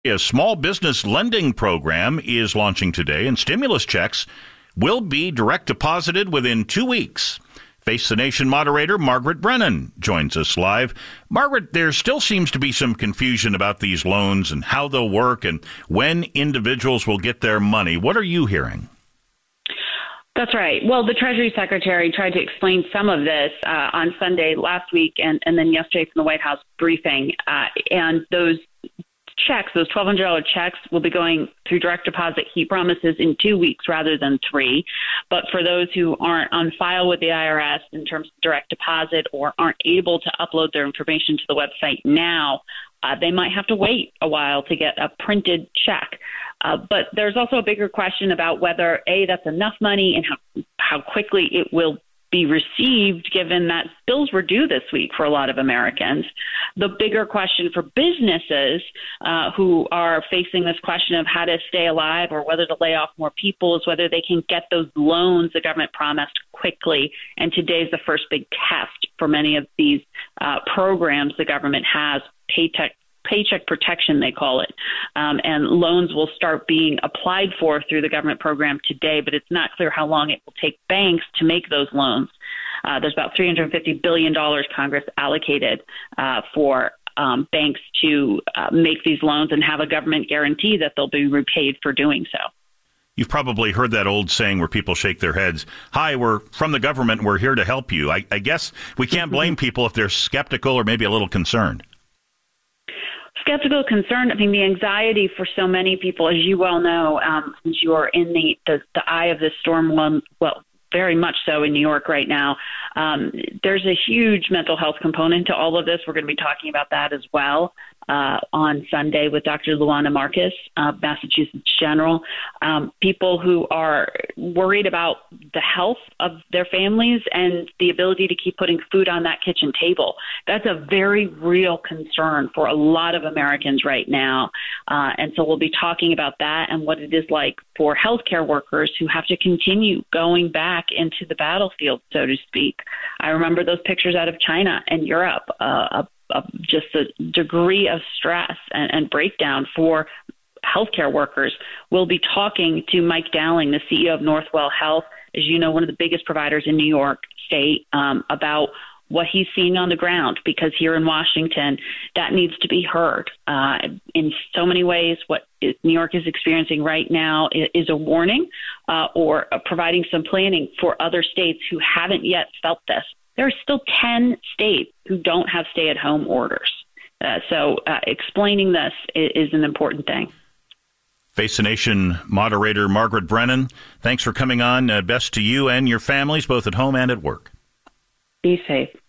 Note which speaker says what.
Speaker 1: A small business lending program is launching today, and stimulus checks will be direct deposited within 2 weeks. Face the Nation moderator Margaret Brennan joins us live. Margaret, there still seems to be some confusion about these loans and how they'll work and when individuals will get their money. What are you hearing?
Speaker 2: That's right. Well, the Treasury Secretary tried to explain some of this on Sunday last week and then yesterday from the White House briefing. And those checks, those $1,200 checks, will be going through direct deposit, he promises, in 2 weeks rather than 3. But for those who aren't on file with the IRS in terms of direct deposit or aren't able to upload their information to the website now, they might have to wait a while to get a printed check. But there's also a bigger question about whether, A, that's enough money and how quickly it will be received, given that bills were due this week for a lot of Americans. The bigger question for businesses who are facing this question of how to stay alive or whether to lay off more people is whether they can get those loans the government promised quickly. And today's the first big test for many of these programs the government has, paycheck protection, they call it. And loans will start being applied for through the government program today, but it's not clear how long it will take banks to make those loans. There's about $350 billion Congress allocated for banks to make these loans and have a government guarantee that they'll be repaid for doing so.
Speaker 1: You've probably heard that old saying where people shake their heads. Hi, we're from the government. We're here to help you. I guess we can't blame people if they're skeptical or maybe a little concerned.
Speaker 2: Skeptical, concerned. I mean, the anxiety for so many people, as you well know, since you are in the eye of this storm, well, very much so in New York right now. There's a huge mental health component to all of this. We're going to be talking about that as well on Sunday with Dr. Luana Marcus, Massachusetts General. People who are worried about the health of their families and the ability to keep putting food on that kitchen table. That's a very real concern for a lot of Americans right now. And so we'll be talking about that and what it is like for healthcare workers who have to continue going back into the battlefield, so to speak. I remember those pictures out of China and Europe of just the degree of stress and breakdown for healthcare workers. We'll be talking to Mike Dowling, the CEO of Northwell Health, as you know, one of the biggest providers in New York State, about what he's seeing on the ground, because here in Washington, that needs to be heard. In so many ways, what New York is experiencing right now is a warning or providing some planning for other states who haven't yet felt this. There are still 10 states who don't have stay-at-home orders. So explaining this is an important thing.
Speaker 1: Face the Nation moderator Margaret Brennan, thanks for coming on. Best to you and your families, both at home and at work.
Speaker 2: Be safe.